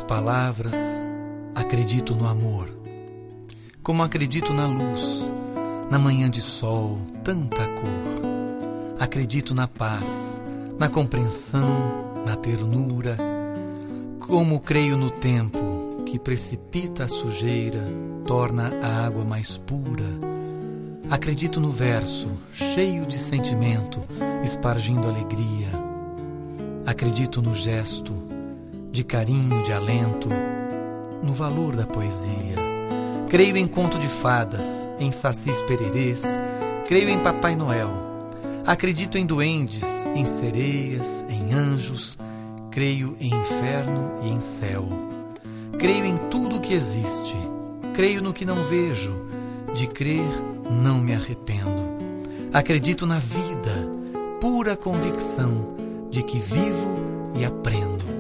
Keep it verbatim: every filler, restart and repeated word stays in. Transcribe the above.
palavras, acredito no amor. Como acredito na luz, na manhã de sol, tanta cor. Acredito na paz, na compreensão, na ternura. Como creio no tempo que precipita a sujeira, torna a água mais pura. Acredito no verso, cheio de sentimento, espargindo alegria. Acredito no gesto, de carinho, de alento, no valor da poesia. Creio em conto de fadas, em sacis pererês, creio em Papai Noel. Acredito em duendes, em sereias, em anjos, creio em inferno e em céu. Creio em tudo que existe, creio no que não vejo, de crer não me arrependo. Acredito na vida, pura convicção de que vivo e aprendo.